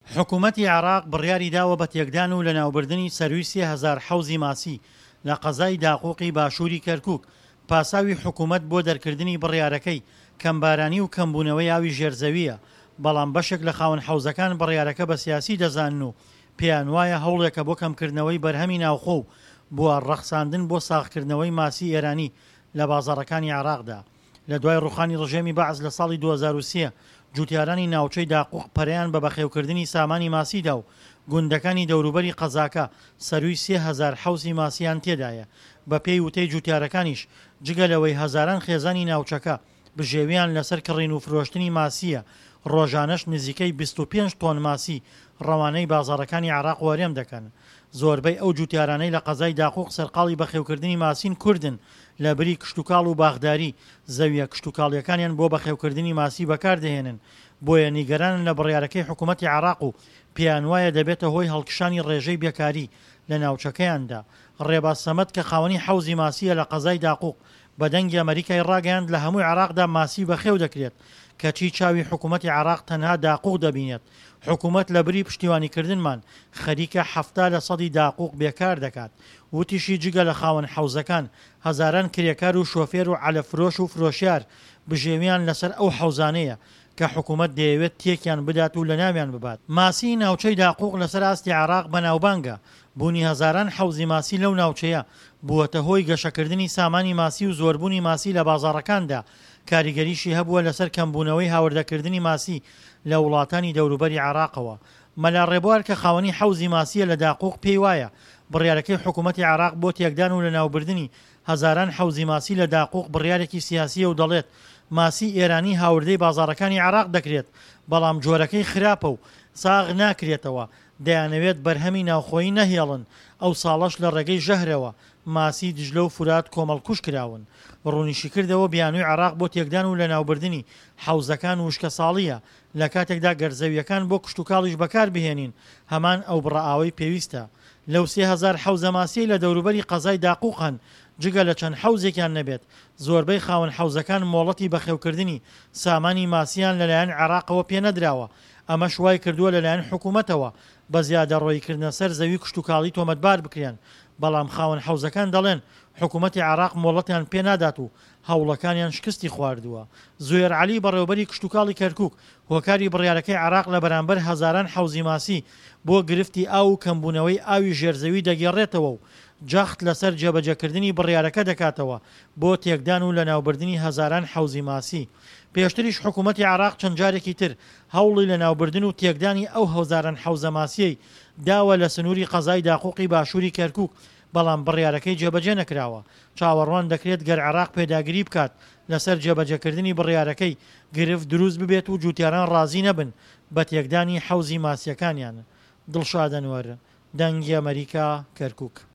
حکوومەتی عێراق بڕیاری داوە بە تێکدان و لە ناوبردننی سەروی 3000 حەوزی ماسی لە قەزای داقوقی باشووری کەرکووک پاساوی حکوومەت بۆ دەرکردنی بڕیارەکەی کەمبارانی و کەمبوونەوەی ئاوی ژێرزەویە، بەڵام بەشێک لە خاوەن حەوزەکان بڕیارەکە بە سیاسی دەزانن و پێیان وایە هەوڵێکە بۆ کەمکردنەوەی بەرهەمی ناوخۆ و بووە ڕەخساندن بۆ ساغکردنەوەی ماسی ئێرانی لە بازاڕەکانی عێراقدا. لە دوای ڕوخانی ڕژێمی بەعز لە ساڵی 2023 جوتیارانی ناوچەی داقوق پەرەیان بە بەخێوکردنی سامانی ماسیدا و گوندەکانی دەوروبەری قەزاکە سەروی 3000 حەوزی ماسییان تێدایە. بە پێی وتەی جوتیارەکانیش جگەلەوەی هەزاران خێزانی ناوچەکە بژێویان لەسەر کڕین و فرۆشتنی ماسیە، ڕۆژانەش نزیکەی 25 تۆن ماسی ڕەوانەی بازاڕەکانی عێراق وەرێم دەکەن. زۆربەی ئەو جوتیارانەی لە قەزای داقوق سەرقاڵی بەخێوکردنی ماسین کوردن، لە بری کشتتوکاڵ و باغداری زەویە کشتتوکاڵیەکانیان بۆ بەخێوکردنی ماسی بەکاردەهێنن. بۆیە نیگەرانن لە بڕیارەکەی حکوومەتی عێراق و پێیان وایە دەبێتە هۆی هەڵکشانی ڕێژەی بێکاری لە ناوچەکەیاندا. ڕێباز سەمەد کە خاوەنی حەوزی ماسیە لە قەزای داقوق بە دەنگی ئەمریکای ڕاگەیاند لە هەمووی عێراقدا ماسی بەخێو دەکرێت، کەچی چاوی حکوومەتی عێراق تەنها داقوق دەبینێت. حکوومەت لە بری پشتیوانیکردنمان خەریکە 70% داقوق بێکار دەکات. وتیشی جگە لە خاوەن حەوزەکان هەزاران کرێکار و شۆفێر و عەلەفرۆش و فرۆشیار بژێویان لەسەر ئەو حەوزانەیە کە حکوومەت دەیەوێت تێکیان بدات و لە ناویان ببات. ماسی ناوچەی داقوق لەسەر ئاستی عێراق بەناوبانگە. بوونی هەزاران حەوزی ماسی لەو ناوچەیە بووەتە هۆی گەشەکردنی سامانی ماسی و زۆربوونی ماسی لە بازاڕەکاندا. کاریگەریشی هەبووە لەسەر کەمبوونەوەی هاوردەکردنی ماسی لە وڵاتانی دەوروبەری عێراقەوە. مەلا ڕێبوار کە خاوەنی حەوزی ماسیە لە داقوق پێی وایە بڕیارەکەی حکوومەتی عێراق بۆ تێکدان و لە ناوبردننی هەزاران حەوزی ماسی لە داقوق بڕیارێکی سیاسیە و دەڵێت ماسی ئێرانی هاوردەی بازاڕەکانی عێراق دەکرێت، بەڵام جۆرەکەی خراپە و ساغ ناکرێتەوە. دەیانەوێت بەرهەمی ناوخۆیی نەهێڵن. ئەو ساڵەش لە ڕێگەی ژەهرەوە ماسی دژلە و فورات کۆمەڵکوش کراون. ڕوونیشی کردەوە بیانووی عێراق بۆ تێکدان و لە ناوبردننی حەوزەکان وشکە ساڵیە، لە کاتێکدا گەرزەویەکان بۆ کشتتوکاڵیش بەکار بهێنین. هەمان ئەو بڕائاوی پێویستە. لەو 3000 حەوزە ماسی لە دەوروبەری قەزای داقوقان جگە لە چەند حەوزێکیان نەبێت، زۆربەی خاوەن حەوزەکان مۆڵەتی بەخێوکردنی سامانی ماسییان لەلایەن عێراقەوە پێ نەدراوە. ئەمە شوای کردووە لەلایەن حکوومەتەوە بە زیادە ڕۆیکردنە سەر زەوی کشتتوکاڵی تۆمەتبار بکرێن، بەڵام خاوەن حەوزەکان دەڵێن حکوومەتی عێراق مۆڵەتیان پێ نادات و هەوڵەکانیان شکستی خواردووە. زوێر عەلی بەڕێوەبەری کشتتوکاڵی کەرکووک هۆکاری بڕیارەکەی عێراق لە بەرامبەر هەزاران حەوزی ماسی بۆ گرفتی ئاو و کەمبوونەوەی ئاوی ژێرزەوی دەگێڕێتەوە و جەخت لەسەر جێبەجێکردنی بڕیارەکە دەکاتەوە بۆ تێکدان و لە ناوبردنی هەزاران حەوزی ماسی. پێشتریش حکوومەتی عێراق چەند جارێکی تر هەوڵی لە ناوبردن و تێکدانی ئەو هەزاران حەوزە ماسیەی داوە لە سنووری قەزای داقوقی باشووری کەرکووک، بەڵام بڕیارەکەی جێبەجێ نەکراوە. چاوەڕوان دەکرێت گەر عێراق پێداگیری بکات لەسەر جێبەجێکردنی بڕیارەکەی گرفت دروست ببێت و جوتیاران ڕازی نەبن بە تێکدانی حەوزی ماسیەکانیان. دڵشاد ئەنوەر، دەنگی ئەمریکا، کەرکووک.